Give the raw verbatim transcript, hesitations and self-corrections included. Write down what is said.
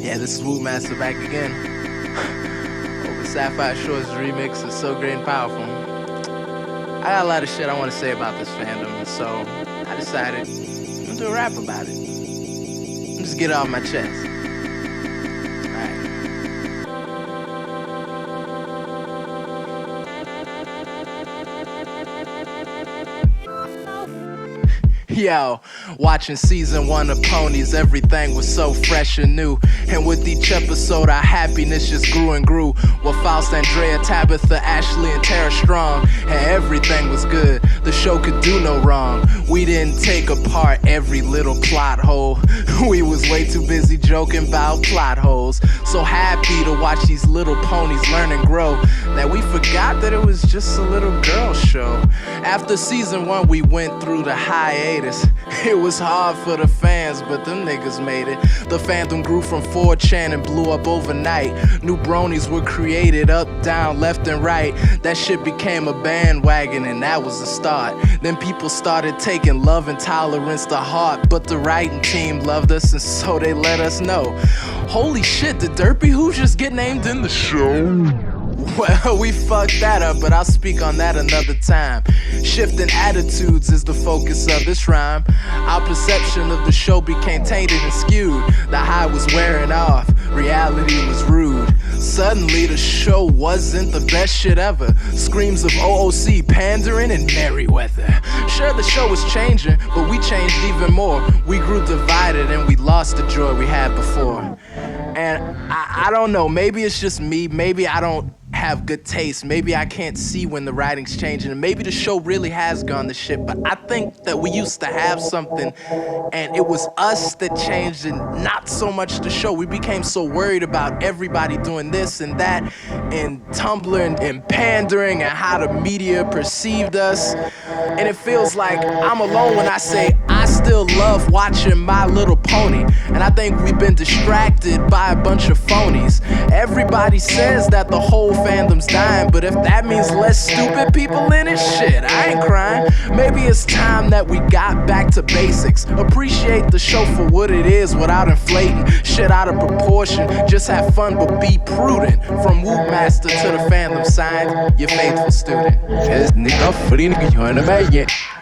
Yeah, this is Wootmaster back again. Hope the Sapphire Shores remix is so great and powerful. I got a lot of shit I want to say about this fandom, so I decided I'm gonna do a rap about it. Just get it off my chest. Alright. Yo, watching season one of Ponies, everything was so fresh and new. And with each episode, our happiness just grew and grew. With Faust, Andrea, Tabitha, Ashley, and Tara Strong, and everything was good. The show could do no wrong. We didn't take apart every little plot hole. We was way too busy joking about plot holes. So happy to watch these little ponies learn and grow that we forgot that it was just a little girl show. After season one, we went through the hiatus. It was hard for the fans, but them niggas made it. The fandom grew from four chan and blew up overnight. New bronies were created up, down, left, and right. That shit became a bandwagon, and that was the start. Then people started taking love and tolerance to heart, but the writing team loved us, and so they let us know. Holy shit, did Derpy Who just get named in the show? Well, we fucked that up, but I'll speak on that another time. Shifting attitudes is the focus of this rhyme. Our perception of the show became tainted and skewed. The high was wearing off, reality was rude. Suddenly the show wasn't the best shit ever. Screams of O O C, pandering, and Merryweather. Sure, the show was changing, but we changed even more. We grew divided and we lost the joy we had before. And I, I don't know, maybe it's just me, maybe I don't have good taste, maybe I can't see when the writing's changing, and maybe the show really has gone to shit, but I think that we used to have something, and it was us that changed and not so much the show. We became so worried about everybody doing this and that, and Tumblr and, and pandering, and how the media perceived us, and it feels like I'm alone when I say I still love watching My Little Pony, and I think we've been distracted by a bunch of phonies. Everybody says that the whole fandom's dying, but if that means less stupid people in it, shit, I ain't crying. Maybe it's time that we got back to basics. Appreciate the show for what it is without inflating shit out of proportion. Just have fun but be prudent. From Wootmaster to the fandom, signed, your faithful student.